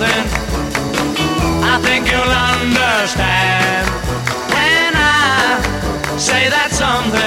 something I think you'll understand when I say that something.